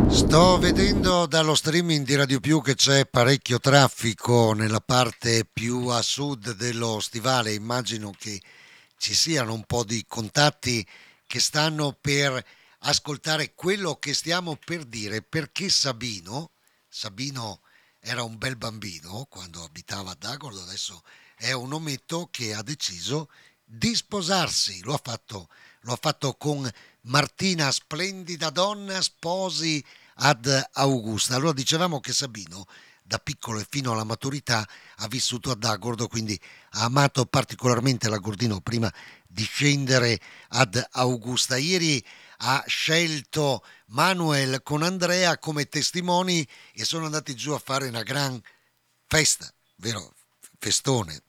Sto vedendo dallo streaming di Radio Più che c'è parecchio traffico nella parte più a sud dello stivale. Immagino che ci siano un po' di contatti che stanno per ascoltare quello che stiamo per dire, perché Sabino era un bel bambino quando abitava ad Agordo, adesso è un ometto che ha deciso di sposarsi. Lo ha fatto con Martina, splendida donna, sposi ad Augusta. Allora dicevamo che Sabino da piccolo e fino alla maturità ha vissuto ad Agordo, quindi ha amato particolarmente l'Agordino prima di scendere ad Augusta. Ieri ha scelto Manuel con Andrea come testimoni e sono andati giù a fare una gran festa, vero? Festone.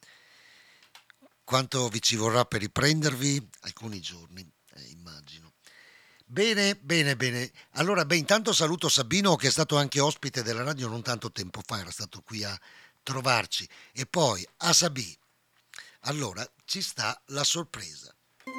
Quanto vi ci vorrà per riprendervi? Alcuni giorni, immagino. Bene, bene, bene. Allora, intanto saluto Sabino che è stato anche ospite della radio non tanto tempo fa, era stato qui a trovarci. E poi a Sabì. Allora, ci sta la sorpresa.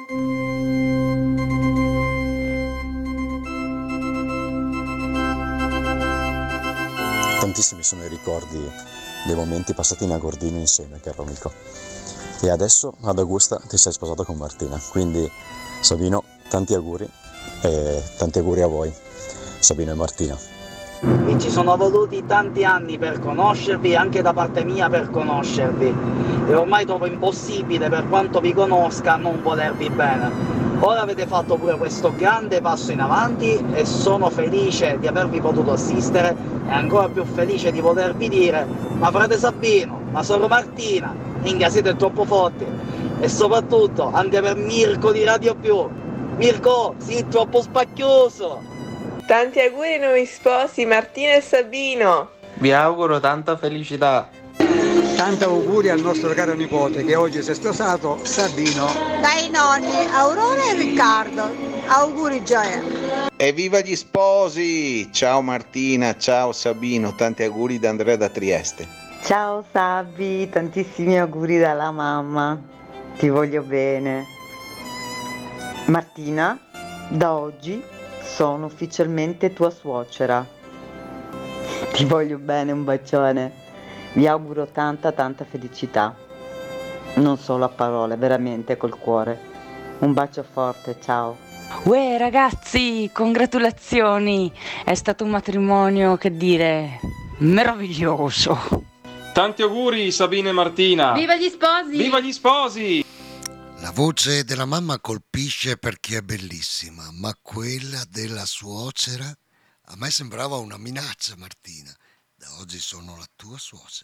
Tantissimi sono i ricordi dei momenti passati in Agordino insieme, caro amico. E adesso ad Augusta ti sei sposato con Martina, quindi Sabino, tanti auguri e tanti auguri a voi, Sabino e Martina. E ci sono voluti tanti anni per conoscervi, anche da parte mia per conoscervi. E ormai trovo impossibile, per quanto vi conosca, non volervi bene. Ora avete fatto pure questo grande passo in avanti e sono felice di avervi potuto assistere e ancora più felice di potervi dire: ma frate Sabino, ma solo Martina, minchia siete troppo forti. E soprattutto anche per Mirko di Radio Più. Mirko, sei troppo spacchioso! Tanti auguri ai nuovi sposi Martina e Sabino. Vi auguro tanta felicità. Tanti auguri al nostro caro nipote che oggi si è sposato, Sabino. Dai nonni Aurora e Riccardo, auguri Gioia. Evviva gli sposi! Ciao Martina, ciao Sabino, tanti auguri da Andrea da Trieste. Ciao Sabi, tantissimi auguri dalla mamma, ti voglio bene. Martina, da oggi sono ufficialmente tua suocera. Ti voglio bene, un bacione. Vi auguro tanta felicità. Non solo a parole, veramente col cuore. Un bacio forte, ciao. Uè ragazzi, congratulazioni! È stato un matrimonio, che dire, meraviglioso. Tanti auguri Sabina e Martina. Viva gli sposi! Viva gli sposi! La voce della mamma colpisce perché è bellissima, ma quella della suocera a me sembrava una minaccia, Martina. Da oggi sono la tua suocera.